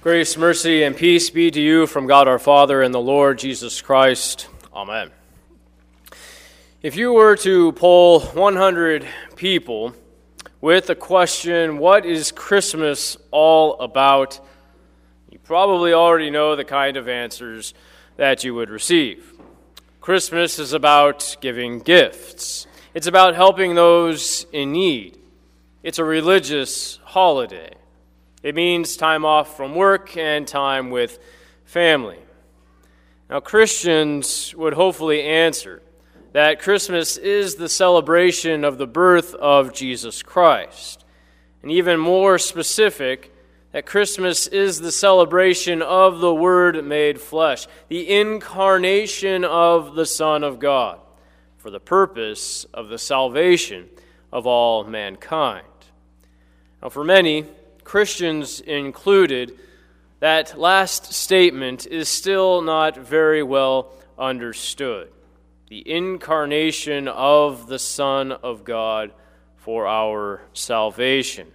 Grace, mercy, and peace be to you from God our Father and the Lord Jesus Christ. Amen. If you were to poll 100 people with the question, what is Christmas all about? You probably already know the kind of answers that you would receive. Christmas is about giving gifts. It's about helping those in need. It's a religious holiday. It means time off from work and time with family. Now, Christians would hopefully answer that Christmas is the celebration of the birth of Jesus Christ. And even more specific, that Christmas is the celebration of the Word made flesh, the incarnation of the Son of God, for the purpose of the salvation of all mankind. Now, for many, Christians included, that last statement is still not very well understood. The incarnation of the Son of God for our salvation.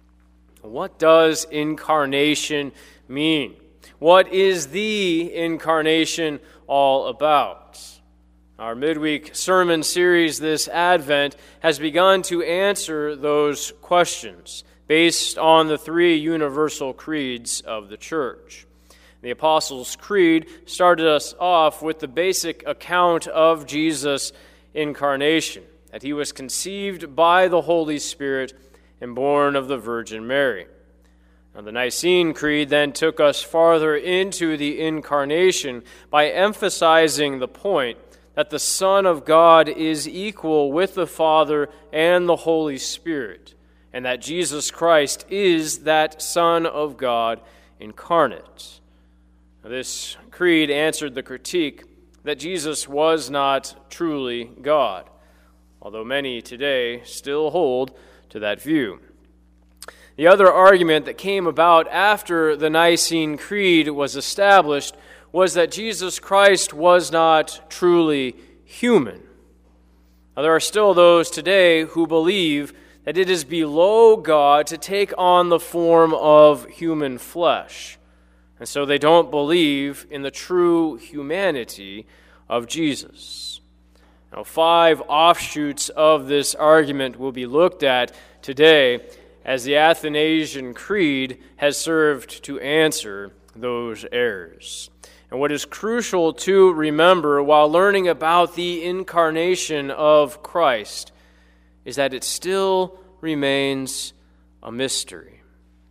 What does incarnation mean? What is the incarnation all about? Our midweek sermon series this Advent has begun to answer those questions based on the three universal creeds of the Church. The Apostles' Creed started us off with the basic account of Jesus' incarnation, that he was conceived by the Holy Spirit and born of the Virgin Mary. Now, the Nicene Creed then took us farther into the incarnation by emphasizing the point that the Son of God is equal with the Father and the Holy Spirit, and that Jesus Christ is that Son of God incarnate. Now, this creed answered the critique that Jesus was not truly God, although many today still hold to that view. The other argument that came about after the Nicene Creed was established was that Jesus Christ was not truly human. Now, there are still those today who believe that it is below God to take on the form of human flesh. And so they don't believe in the true humanity of Jesus. Now, 5 offshoots of this argument will be looked at today as the Athanasian Creed has served to answer those errors. And what is crucial to remember while learning about the incarnation of Christ is that it still remains a mystery.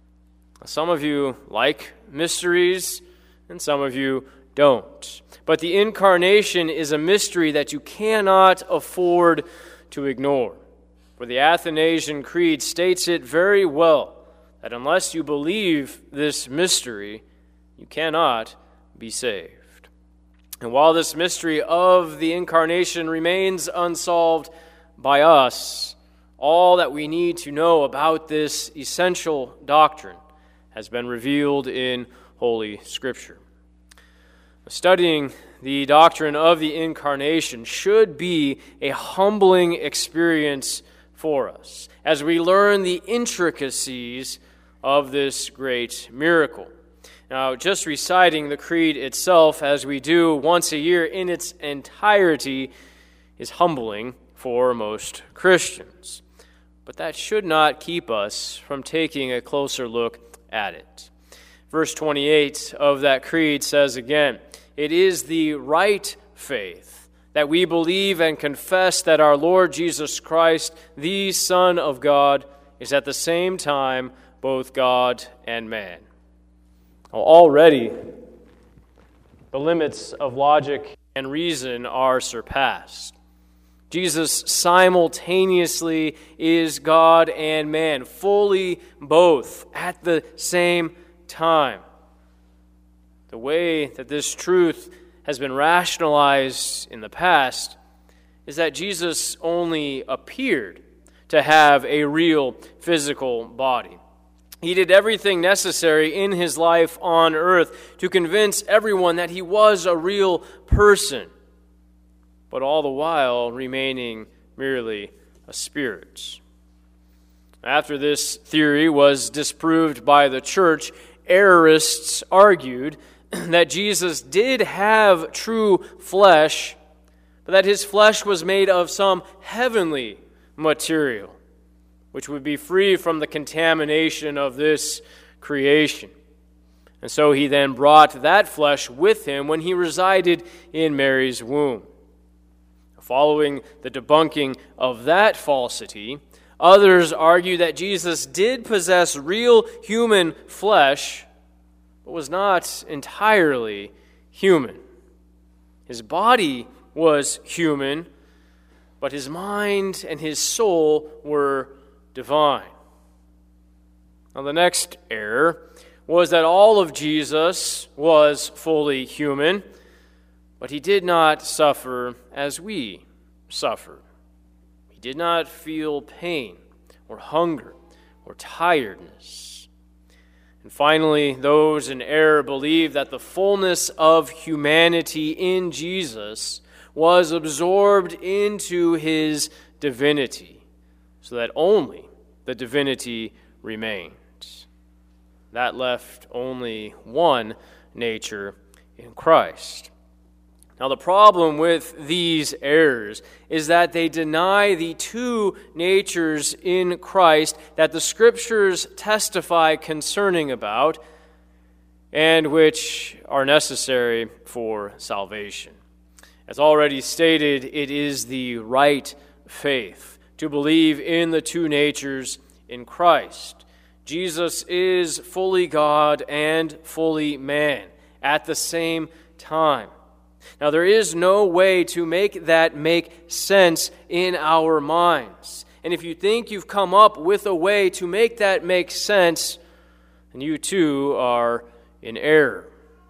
Some of you like mysteries, and some of you don't. But the incarnation is a mystery that you cannot afford to ignore. For the Athanasian Creed states it very well, that unless you believe this mystery, you cannot be saved. And while this mystery of the incarnation remains unsolved by us, all that we need to know about this essential doctrine has been revealed in Holy Scripture. Studying the doctrine of the incarnation should be a humbling experience for us as we learn the intricacies of this great miracle. Now, just reciting the creed itself, as we do once a year in its entirety, is humbling for most Christians. But that should not keep us from taking a closer look at it. Verse 28 of that creed says again, "It is the right faith that we believe and confess that our Lord Jesus Christ, the Son of God, is at the same time both God and man." Already, the limits of logic and reason are surpassed. Jesus simultaneously is God and man, fully both at the same time. The way that this truth has been rationalized in the past is that Jesus only appeared to have a real physical body. He did everything necessary in his life on earth to convince everyone that he was a real person, but all the while remaining merely a spirit. After this theory was disproved by the church, errorists argued that Jesus did have true flesh, but that his flesh was made of some heavenly material, which would be free from the contamination of this creation. And so he then brought that flesh with him when he resided in Mary's womb. Following the debunking of that falsity, others argue that Jesus did possess real human flesh, but was not entirely human. His body was human, but his mind and his soul were divine. Now, the next error was that all of Jesus was fully human, but he did not suffer as we suffer. He did not feel pain or hunger or tiredness. And finally, those in error believe that the fullness of humanity in Jesus was absorbed into his divinity, so that only the divinity remained. That left only one nature in Christ. Now, the problem with these errors is that they deny the two natures in Christ that the Scriptures testify concerning about and which are necessary for salvation. As already stated, it is the right faith to believe in the two natures in Christ. Jesus is fully God and fully man at the same time. Now, there is no way to make that make sense in our minds. And if you think you've come up with a way to make that make sense, then you too are in error.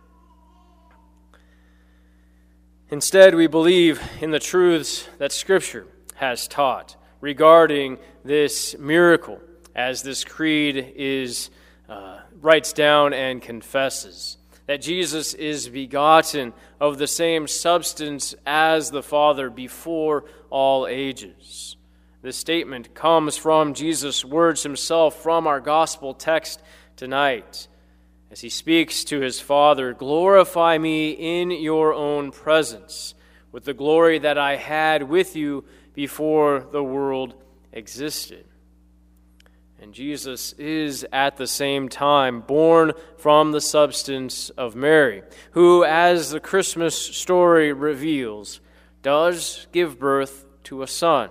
Instead, we believe in the truths that Scripture has taught regarding this miracle, as this creed writes down and confesses. That Jesus is begotten of the same substance as the Father before all ages. This statement comes from Jesus' words himself from our gospel text tonight. As he speaks to his Father, "Glorify me in your own presence, with the glory that I had with you before the world existed." And Jesus is at the same time born from the substance of Mary, who, as the Christmas story reveals, does give birth to a son,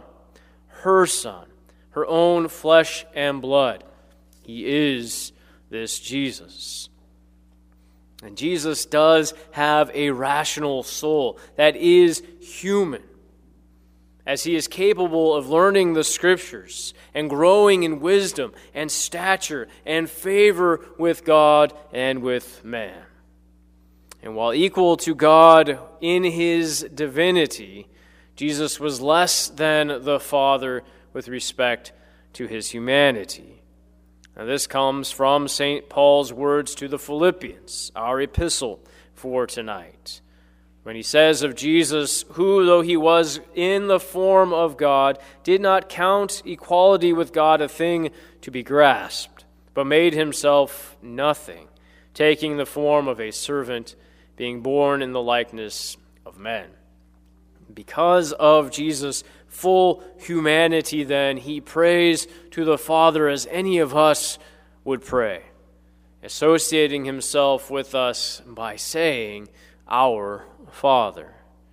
her own flesh and blood. He is this Jesus. And Jesus does have a rational soul that is human, as he is capable of learning the Scriptures and growing in wisdom and stature and favor with God and with man. And while equal to God in his divinity, Jesus was less than the Father with respect to his humanity. Now, this comes from St. Paul's words to the Philippians, our epistle for tonight, when he says of Jesus, who, though he was in the form of God, did not count equality with God a thing to be grasped, but made himself nothing, taking the form of a servant, being born in the likeness of men. Because of Jesus' full humanity, then, he prays to the Father as any of us would pray, associating himself with us by saying, "Our Father."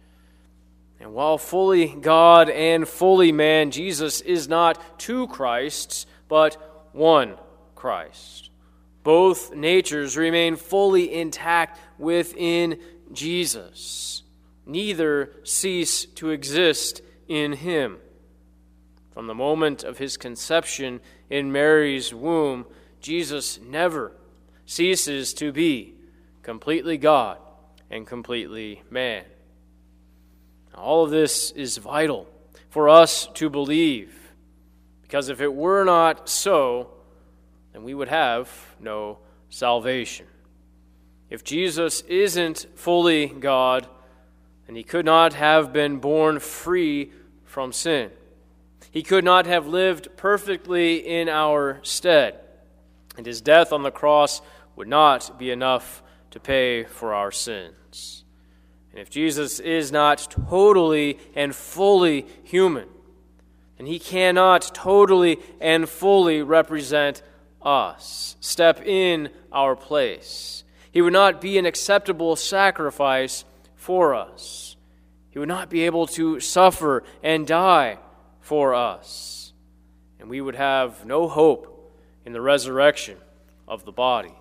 And while fully God and fully man, Jesus is not two Christs, but one Christ. Both natures remain fully intact within Jesus. Neither cease to exist in him. From the moment of his conception in Mary's womb, Jesus never ceases to be completely God and completely man. All of this is vital for us to believe, because if it were not so, then we would have no salvation. If Jesus isn't fully God, then he could not have been born free from sin. He could not have lived perfectly in our stead, and his death on the cross would not be enough to pay for our sins. And if Jesus is not totally and fully human, then he cannot totally and fully represent us, step in our place. He would not be an acceptable sacrifice for us. He would not be able to suffer and die for us. And we would have no hope in the resurrection of the body.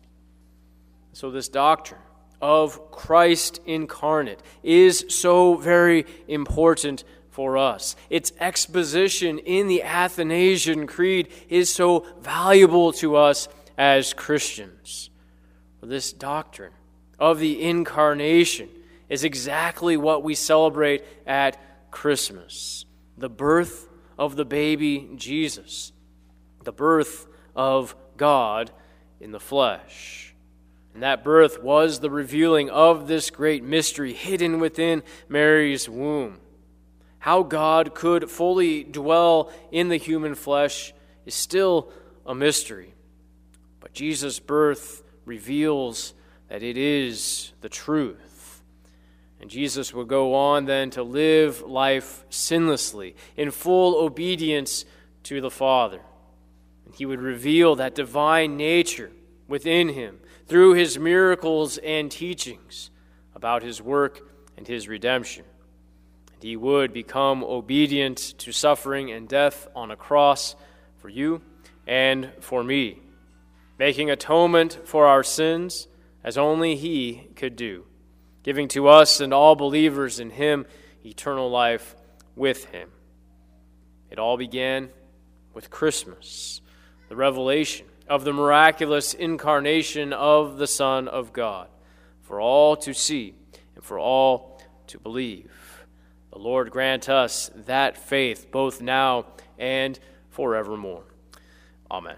So this doctrine of Christ incarnate is so very important for us. Its exposition in the Athanasian Creed is so valuable to us as Christians. For this doctrine of the incarnation is exactly what we celebrate at Christmas. The birth of the baby Jesus. The birth of God in the flesh. And that birth was the revealing of this great mystery hidden within Mary's womb. How God could fully dwell in the human flesh is still a mystery. But Jesus' birth reveals that it is the truth. And Jesus will go on then to live life sinlessly, in full obedience to the Father. And he would reveal that divine nature within him through his miracles and teachings about his work and his redemption. And he would become obedient to suffering and death on a cross for you and for me, making atonement for our sins as only he could do, giving to us and all believers in him eternal life with him. It all began with Christmas, the revelation of the miraculous incarnation of the Son of God, for all to see and for all to believe. The Lord grant us that faith both now and forevermore. Amen.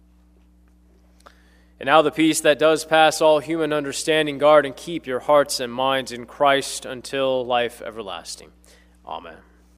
And now the peace that does pass all human understanding, guard and keep your hearts and minds in Christ until life everlasting. Amen.